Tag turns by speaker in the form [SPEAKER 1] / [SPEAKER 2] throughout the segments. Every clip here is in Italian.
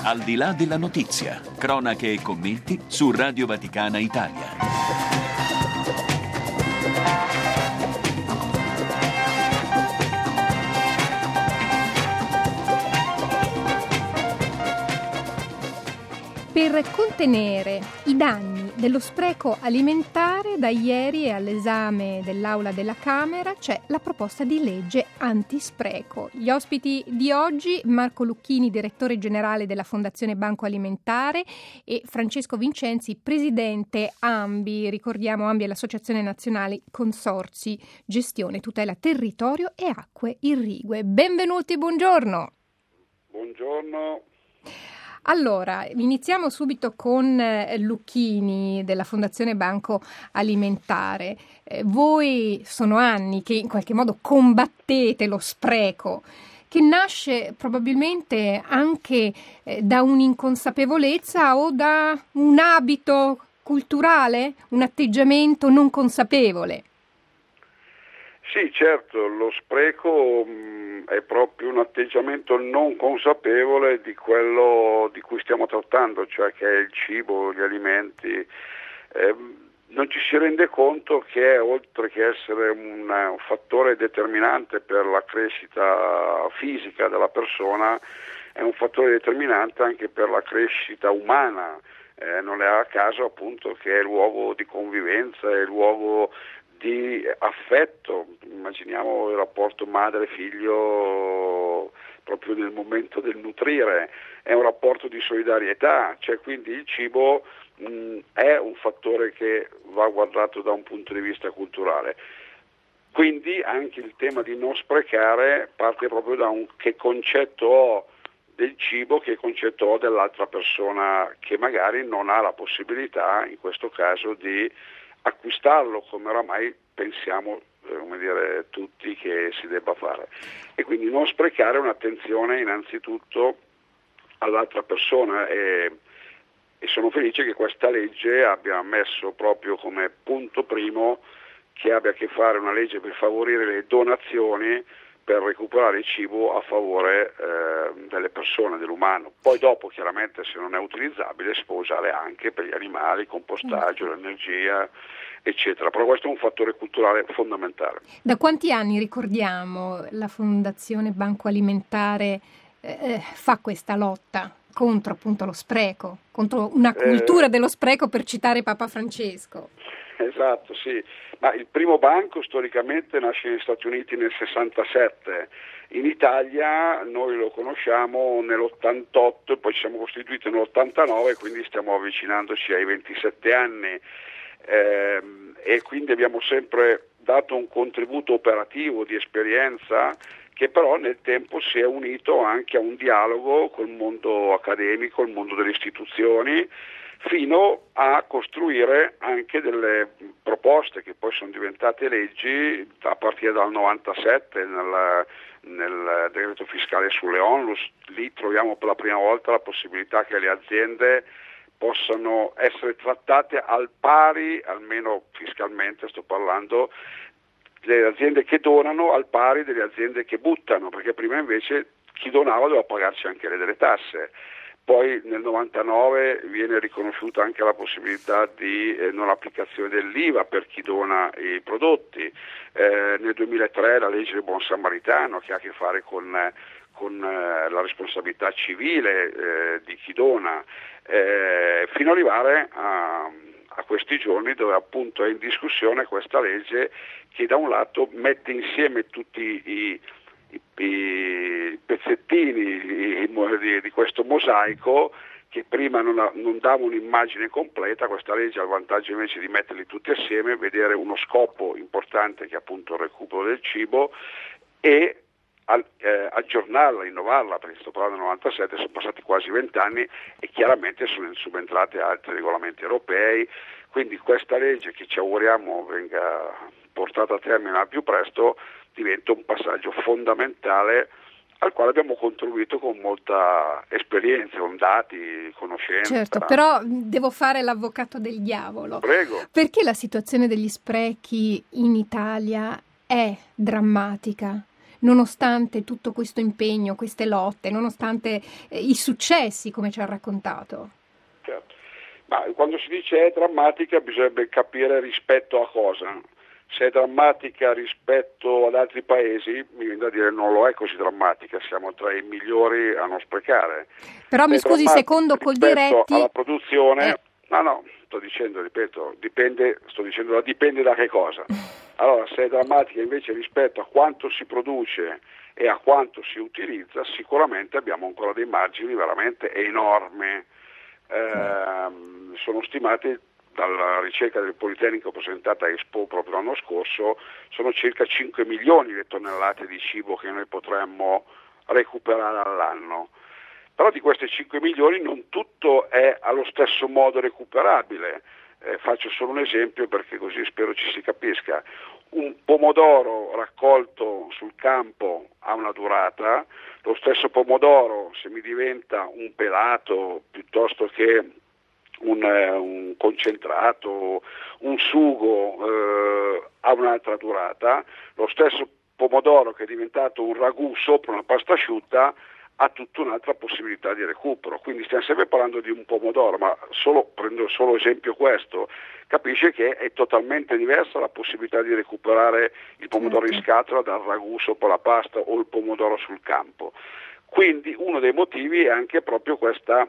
[SPEAKER 1] Al di là della notizia, cronache e commenti su Radio Vaticana Italia.
[SPEAKER 2] Per contenere i danni dello spreco alimentare, da ieri è all'esame dell'Aula della Camera c'è la proposta di legge antispreco. Gli ospiti di oggi: Marco Lucchini, direttore generale della Fondazione Banco Alimentare, e Francesco Vincenzi, presidente ANBI. Ricordiamo, ANBI è l'Associazione Nazionale Consorzi Gestione Tutela Territorio e Acque Irrigue. Benvenuti, buongiorno.
[SPEAKER 3] Buongiorno.
[SPEAKER 2] Allora, iniziamo subito con Lucchini della Fondazione Banco Alimentare. Voi sono anni che in qualche modo combattete lo spreco, che nasce probabilmente anche da un'inconsapevolezza o da un abito culturale, un atteggiamento non consapevole.
[SPEAKER 3] Sì, certo, lo spreco è proprio un atteggiamento non consapevole di quello di cui stiamo trattando, cioè che è il cibo, gli alimenti. Non ci si rende conto che, oltre che essere un fattore determinante per la crescita fisica della persona, è un fattore determinante anche per la crescita umana. Non è a caso appunto che è luogo di convivenza, è luogo di affetto. Immaginiamo il rapporto madre-figlio proprio nel momento del nutrire, è un rapporto di solidarietà, cioè quindi il cibo è un fattore che va guardato da un punto di vista culturale. Quindi anche il tema di non sprecare parte proprio da un che concetto ho del cibo, che concetto ho dell'altra persona che magari non ha la possibilità, in questo caso, di acquistarlo, come oramai pensiamo tutti che si debba fare. E quindi non sprecare un'attenzione innanzitutto all'altra persona, e sono felice che questa legge abbia messo proprio come punto primo che abbia a che fare una legge per favorire le donazioni per recuperare il cibo a favore delle persone, dell'umano. Poi dopo, chiaramente, se non è utilizzabile, si può usare anche per gli animali, compostaggio, l'energia, eccetera. Però questo è un fattore culturale fondamentale.
[SPEAKER 2] Da quanti anni, ricordiamo, la Fondazione Banco Alimentare fa questa lotta contro appunto lo spreco, contro una cultura dello spreco, per citare Papa Francesco?
[SPEAKER 3] Esatto, sì. Ma il primo banco storicamente nasce negli Stati Uniti nel 67, in Italia noi lo conosciamo nell'88 e poi ci siamo costituiti nell'89, quindi stiamo avvicinandoci ai 27 anni e quindi abbiamo sempre dato un contributo operativo di esperienza che però nel tempo si è unito anche a un dialogo col mondo accademico, il mondo delle istituzioni, fino a costruire anche delle proposte che poi sono diventate leggi a partire dal 97 nel decreto fiscale sulle onlus. Lì troviamo per la prima volta la possibilità che le aziende possano essere trattate al pari, almeno fiscalmente sto parlando, delle aziende che donano al pari delle aziende che buttano, perché prima invece chi donava doveva pagarci anche delle tasse. Poi nel 99 viene riconosciuta anche la possibilità di non applicazione dell'IVA per chi dona i prodotti. Nel 2003 la legge del buon samaritano, che ha a che fare con la responsabilità civile di chi dona, fino ad arrivare a questi giorni dove appunto è in discussione questa legge che da un lato mette insieme tutti i pezzettini di questo mosaico che prima non dava un'immagine completa. Questa legge ha il vantaggio invece di metterli tutti assieme, vedere uno scopo importante che è appunto il recupero del cibo e aggiornarla, innovarla, perché sto parlando del 97, sono passati quasi 20 anni e chiaramente sono subentrati altri regolamenti europei, quindi questa legge, che ci auguriamo venga portata a termine al più presto, diventa un passaggio fondamentale al quale abbiamo contribuito con molta esperienza, con dati, conoscenza.
[SPEAKER 2] Certo, però devo fare l'avvocato del diavolo.
[SPEAKER 3] Prego.
[SPEAKER 2] Perché la situazione degli sprechi in Italia è drammatica? nonostante tutto questo impegno, queste lotte, nonostante i successi, come ci ha raccontato?
[SPEAKER 3] Certo. Ma quando si dice è drammatica bisognerebbe capire rispetto a cosa. Se è drammatica rispetto ad altri paesi, mi viene da dire non lo è così drammatica, siamo tra i migliori a non sprecare.
[SPEAKER 2] Però mi scusi, secondo Coldiretti...
[SPEAKER 3] alla produzione, no, sto dicendo, ripeto, dipende da che cosa. Allora, se è drammatica invece rispetto a quanto si produce e a quanto si utilizza, sicuramente abbiamo ancora dei margini veramente enormi. Sono stimati dalla ricerca del Politecnico presentata a Expo proprio l'anno scorso, sono circa 5 milioni le tonnellate di cibo che noi potremmo recuperare all'anno. Però di questi 5 milioni non tutto è allo stesso modo recuperabile. Faccio solo un esempio perché così spero ci si capisca. Un pomodoro raccolto sul campo ha una durata, lo stesso pomodoro se mi diventa un pelato piuttosto che un concentrato, un sugo ha un'altra durata, lo stesso pomodoro che è diventato un ragù sopra una pasta asciutta ha tutta un'altra possibilità di recupero, quindi stiamo sempre parlando di un pomodoro, ma prendo solo esempio questo, capisce che è totalmente diversa la possibilità di recuperare il pomodoro in scatola dal ragù sopra la pasta o il pomodoro sul campo. Quindi uno dei motivi è anche proprio questa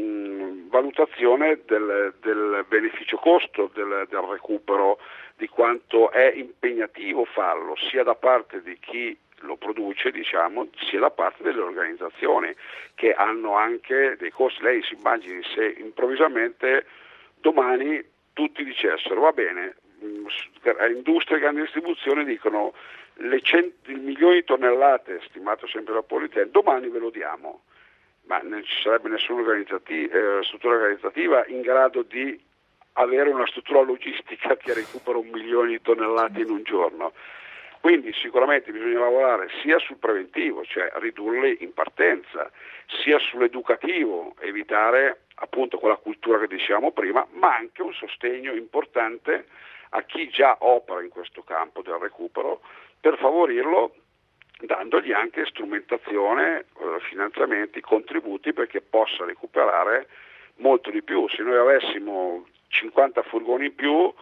[SPEAKER 3] valutazione del beneficio costo del recupero, di quanto è impegnativo farlo, sia da parte di chi lo produce, diciamo, sia da parte delle organizzazioni che hanno anche dei costi. Lei si immagini se improvvisamente domani tutti dicessero va bene, industria e grande distribuzione dicono il milione di tonnellate stimato sempre da Politecnico, domani ve lo diamo, ma non ci sarebbe nessuna struttura organizzativa in grado di avere una struttura logistica che recupera 1 milione di tonnellate in un giorno. Quindi sicuramente bisogna lavorare sia sul preventivo, cioè ridurli in partenza, sia sull'educativo, evitare appunto quella cultura che dicevamo prima, ma anche un sostegno importante a chi già opera in questo campo del recupero per favorirlo, dandogli anche strumentazione, finanziamenti, contributi perché possa recuperare molto di più. Se noi avessimo 50 furgoni in più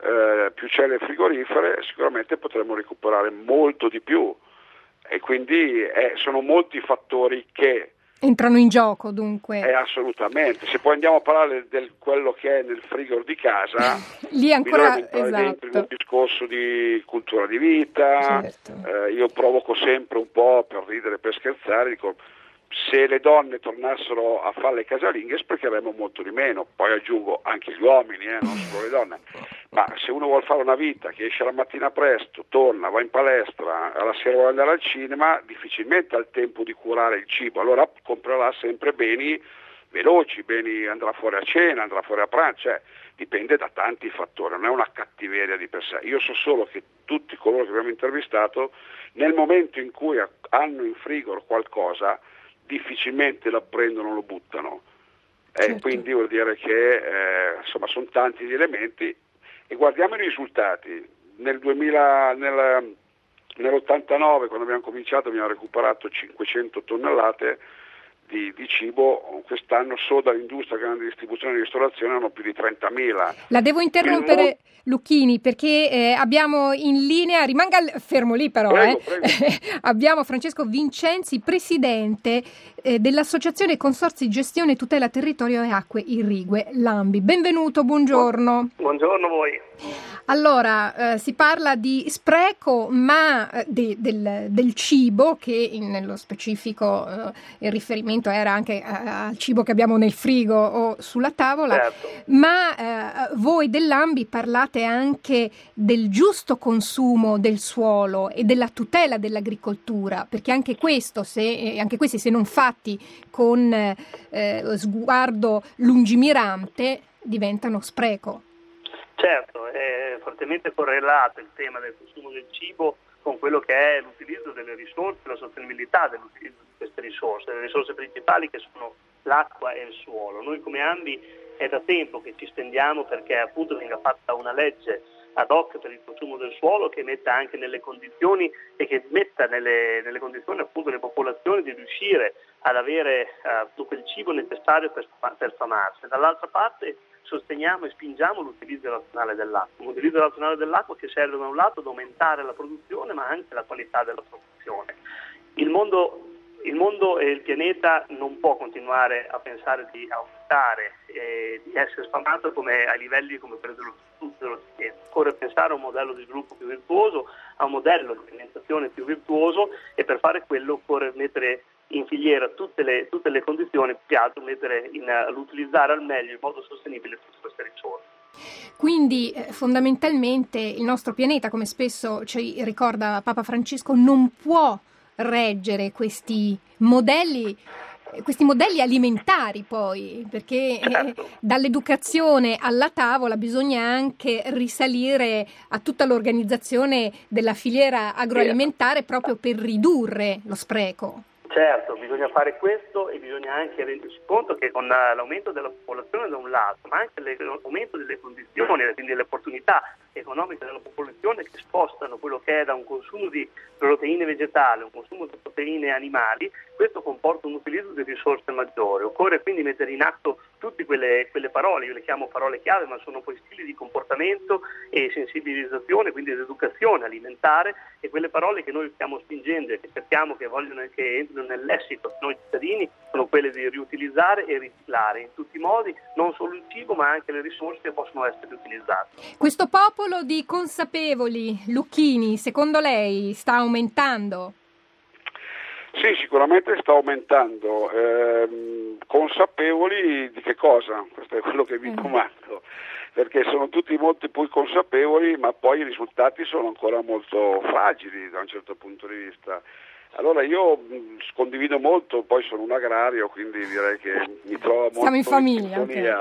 [SPEAKER 3] celle frigorifere, sicuramente potremmo recuperare molto di più e quindi sono molti fattori che
[SPEAKER 2] entrano in gioco, dunque.
[SPEAKER 3] Assolutamente. Se poi andiamo a parlare del quello che è nel frigo di casa,
[SPEAKER 2] lì ancora
[SPEAKER 3] dentro in un discorso di cultura di vita.
[SPEAKER 2] Certo.
[SPEAKER 3] Io provoco sempre un po' per ridere, per scherzare, dico se le donne tornassero a fare le casalinghe sprecheremmo molto di meno, poi aggiungo anche gli uomini, non solo le donne, ma se uno vuole fare una vita che esce la mattina presto, torna, va in palestra, alla sera vuole andare al cinema, difficilmente ha il tempo di curare il cibo, allora comprerà sempre beni veloci, andrà fuori a cena, andrà fuori a pranzo, cioè dipende da tanti fattori, non è una cattiveria di per sé. Io so solo che tutti coloro che abbiamo intervistato nel momento in cui hanno in frigo qualcosa difficilmente la prendono, lo buttano. Certo. Quindi vuol dire che insomma sono tanti gli elementi e guardiamo i risultati. Nell'89 quando abbiamo cominciato abbiamo recuperato 500 tonnellate di cibo, quest'anno solo dall'industria, grande distribuzione e ristorazione hanno più di 30.000.
[SPEAKER 2] La devo interrompere, Lucchini, perché abbiamo in linea, rimanga fermo lì però,
[SPEAKER 3] prego.
[SPEAKER 2] Abbiamo Francesco Vincenzi, presidente dell'Associazione Consorzi Gestione e Tutela Territorio e Acque Irrigue, l'ANBI. Benvenuto, buongiorno.
[SPEAKER 4] Buongiorno a voi.
[SPEAKER 2] Allora, si parla di spreco, ma del cibo, che nello specifico il riferimento era anche al cibo che abbiamo nel frigo o sulla tavola,
[SPEAKER 4] certo.
[SPEAKER 2] Ma voi dell'ANBI parlate anche del giusto consumo del suolo e della tutela dell'agricoltura, perché anche questi, se non fatti con sguardo lungimirante, diventano spreco.
[SPEAKER 4] Certo, è fortemente correlato il tema del consumo del cibo con quello che è l'utilizzo delle risorse, la sostenibilità dell'utilizzo di queste risorse, le risorse principali che sono l'acqua e il suolo. Noi come ANBI è da tempo che ci stendiamo perché appunto venga fatta una legge ad hoc per il consumo del suolo, che metta anche nelle condizioni e che metta nelle condizioni appunto le popolazioni di riuscire ad avere quel cibo necessario per sfamarsi. Dall'altra parte sosteniamo e spingiamo l'utilizzo razionale dell'acqua, un utilizzo razionale dell'acqua che serve da un lato ad aumentare la produzione ma anche la qualità della produzione. Il mondo e il pianeta non può continuare a pensare di aumentare e di essere sfamato come ai livelli come quelli dell'Occidente. Occorre pensare a un modello di sviluppo più virtuoso, a un modello di alimentazione più virtuoso, e per fare quello occorre mettere in filiera tutte le condizioni, più che altro l'utilizzare al meglio in modo sostenibile tutte queste risorse.
[SPEAKER 2] Quindi fondamentalmente il nostro pianeta, come spesso ci ricorda Papa Francesco, non può reggere questi modelli alimentari, poi, perché dall'educazione alla tavola bisogna anche risalire a tutta l'organizzazione della filiera agroalimentare proprio per ridurre lo spreco.
[SPEAKER 4] Certo, bisogna fare questo e bisogna anche rendersi conto che con l'aumento della popolazione da un lato, ma anche l'aumento delle condizioni, quindi delle opportunità economiche della popolazione, che spostano quello che è da un consumo di proteine vegetali a un consumo di proteine animali, questo comporta un utilizzo di risorse maggiori. Occorre quindi mettere in atto tutte quelle parole, io le chiamo parole chiave, ma sono poi stili di comportamento e sensibilizzazione, quindi di educazione alimentare, e quelle parole che noi stiamo spingendo e che cerchiamo che entrino nel lessico di noi cittadini sono quelle di riutilizzare e riciclare in tutti i modi, non solo il cibo ma anche le risorse che possono essere utilizzate.
[SPEAKER 2] Questo popolo di consapevoli, Lucchini, secondo lei sta aumentando?
[SPEAKER 3] Sì, sicuramente sta aumentando. Consapevoli di che cosa? Questo è quello che mi domando, perché sono tutti molto più consapevoli, ma poi i risultati sono ancora molto fragili da un certo punto di vista. Allora io condivido molto, poi sono un agrario, quindi direi che mi trovo molto
[SPEAKER 2] Siamo in famiglia,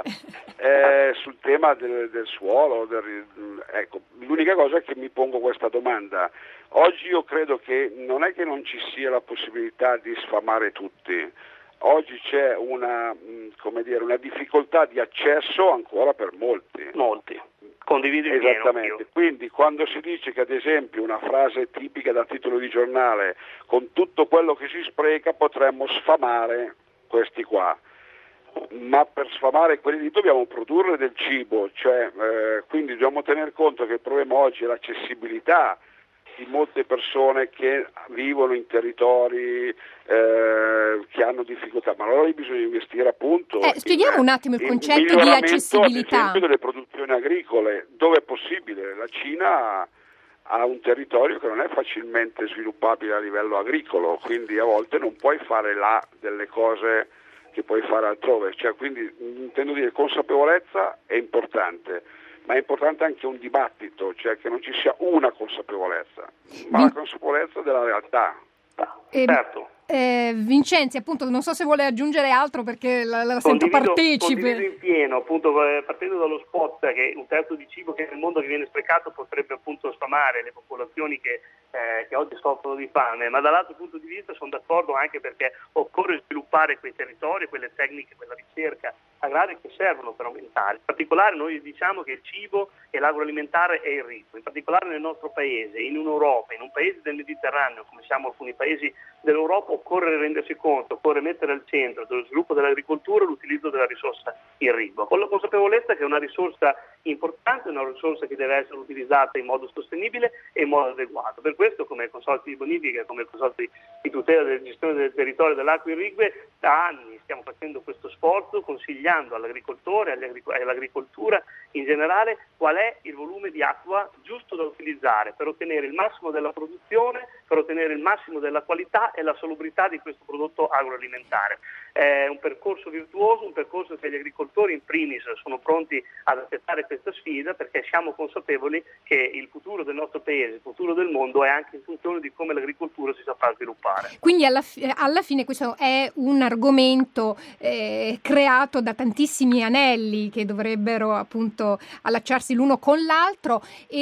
[SPEAKER 3] okay. Sul tema del suolo. Ecco, l'unica cosa è che mi pongo questa domanda. Oggi io credo che non è che non ci sia la possibilità di sfamare tutti. Oggi c'è una difficoltà di accesso ancora per molti.
[SPEAKER 4] Condivido in
[SPEAKER 3] Esattamente,
[SPEAKER 4] pieno.
[SPEAKER 3] quindi quando si dice che ad esempio una frase tipica da titolo di giornale, con tutto quello che si spreca potremmo sfamare questi qua, ma per sfamare quelli lì dobbiamo produrre del cibo, quindi dobbiamo tener conto che il problema oggi è l'accessibilità di molte persone che vivono in territori che hanno difficoltà, ma allora bisogna investire appunto
[SPEAKER 2] spieghiamo un attimo il concetto di accessibilità,
[SPEAKER 3] ad esempio delle produzioni agricole, dove è possibile. La Cina ha un territorio che non è facilmente sviluppabile a livello agricolo, quindi a volte non puoi fare là delle cose che puoi fare altrove, quindi intendo dire, consapevolezza è importante, ma è importante anche un dibattito, cioè che non ci sia una consapevolezza, ma la consapevolezza della realtà.
[SPEAKER 4] Certo.
[SPEAKER 2] Vincenzi, appunto, non so se vuole aggiungere altro perché la sento partecipe.
[SPEAKER 4] Condivido in pieno, appunto, partendo dallo spot che un terzo di cibo che nel mondo che viene sprecato potrebbe appunto sfamare le popolazioni che oggi soffrono di fame, ma dall'altro punto di vista sono d'accordo anche perché occorre sviluppare quei territori, quelle tecniche, quella ricerca agraria che servono per aumentare. In particolare noi diciamo che il cibo e l'agroalimentare è il ritmo, in particolare nel nostro paese, in Europa, in un paese del Mediterraneo come siamo alcuni paesi dell'Europa, occorre rendersi conto, occorre mettere al centro dello sviluppo dell'agricoltura l'utilizzo della risorsa irrigua, con la consapevolezza che è una risorsa importante, una risorsa che deve essere utilizzata in modo sostenibile e in modo adeguato. Per questo, come consorzi di bonifica, come consorzi di tutela della gestione del territorio delle acque irrigue, da anni stiamo facendo questo sforzo, consigliando all'agricoltore e all'agricoltura in generale qual è il volume di acqua giusto da utilizzare per ottenere il massimo della produzione, per ottenere il massimo della qualità e la salubrità di questo prodotto agroalimentare. È un percorso virtuoso, un percorso che gli agricoltori in primis sono pronti ad accettare questa sfida, perché siamo consapevoli che il futuro del nostro paese, il futuro del mondo è anche in funzione di come l'agricoltura si saprà sviluppare.
[SPEAKER 2] Quindi alla fine questo è un argomento creato da tantissimi anelli che dovrebbero appunto allacciarsi l'uno con l'altro,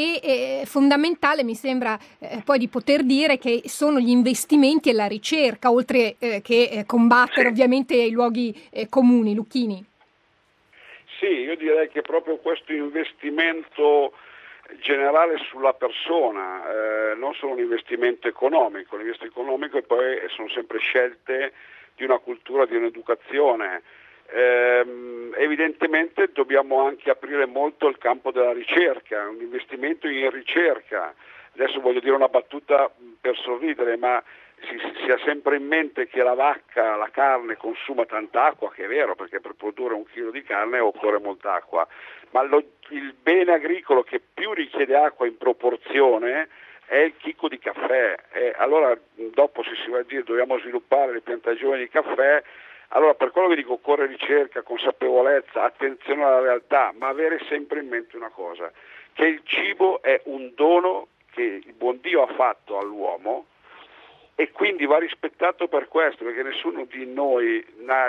[SPEAKER 2] e fondamentale mi sembra poi di poter dire che sono gli investimenti e la ricerca, oltre che combattere ovviamente i luoghi comuni. Lucchini.
[SPEAKER 3] Sì, io direi che proprio questo investimento generale sulla persona, non solo un investimento economico. L'investimento economico e poi sono sempre scelte di una cultura, di un'educazione. Evidentemente dobbiamo anche aprire molto il campo della ricerca, un investimento in ricerca. Adesso voglio dire una battuta per sorridere, ma si ha sempre in mente che la vacca, la carne consuma tanta acqua, che è vero, perché per produrre 1 chilo di carne occorre molta acqua, ma il bene agricolo che più richiede acqua in proporzione è il chicco di caffè. Allora dopo si va a dire dobbiamo sviluppare le piantagioni di caffè. Allora per quello che dico occorre ricerca, consapevolezza, attenzione alla realtà, ma avere sempre in mente una cosa, che il cibo è un dono che il buon Dio ha fatto all'uomo e quindi va rispettato per questo, perché nessuno di noi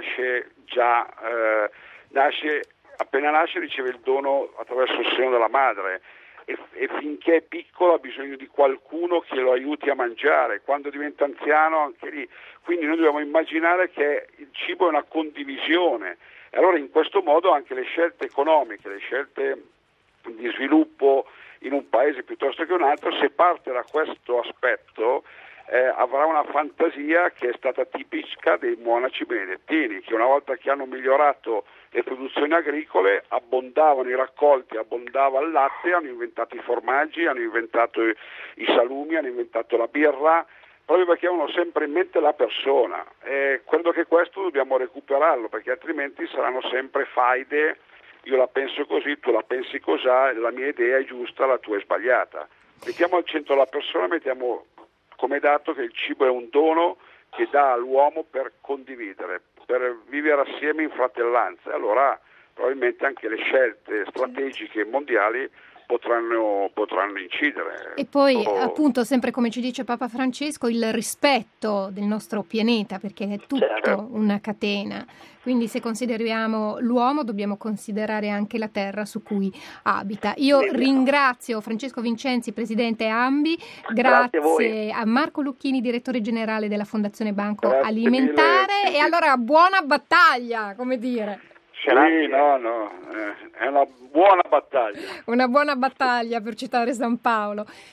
[SPEAKER 3] appena nasce riceve il dono attraverso il seno della madre e finché è piccolo ha bisogno di qualcuno che lo aiuti a mangiare, quando diventa anziano anche lì. Quindi noi dobbiamo immaginare che il cibo è una condivisione e allora in questo modo anche le scelte economiche, le scelte di sviluppo in un paese piuttosto che un altro, se parte da questo aspetto avrà una fantasia che è stata tipica dei monaci benedettini, che una volta che hanno migliorato le produzioni agricole abbondavano i raccolti, abbondava il latte, hanno inventato i formaggi, hanno inventato i salumi, hanno inventato la birra, proprio perché avevano sempre in mente la persona. Credo che questo dobbiamo recuperarlo, perché altrimenti saranno sempre faide, io la penso così, tu la pensi così, la mia idea è giusta, la tua è sbagliata. Mettiamo al centro la persona, mettiamo come dato che il cibo è un dono che dà all'uomo per condividere, per vivere assieme in fratellanza. E allora probabilmente anche le scelte strategiche mondiali potranno incidere.
[SPEAKER 2] E poi appunto sempre come ci dice Papa Francesco il rispetto del nostro pianeta, perché è tutto una catena, quindi se consideriamo l'uomo dobbiamo considerare anche la terra su cui abita. Io ringrazio Francesco Vincenzi, presidente AMBI, grazie a Marco Lucchini, direttore generale della Fondazione Banco Alimentare mille. E allora buona battaglia, come dire.
[SPEAKER 3] Sì, è una buona battaglia.
[SPEAKER 2] Una buona battaglia, per citare San Paolo.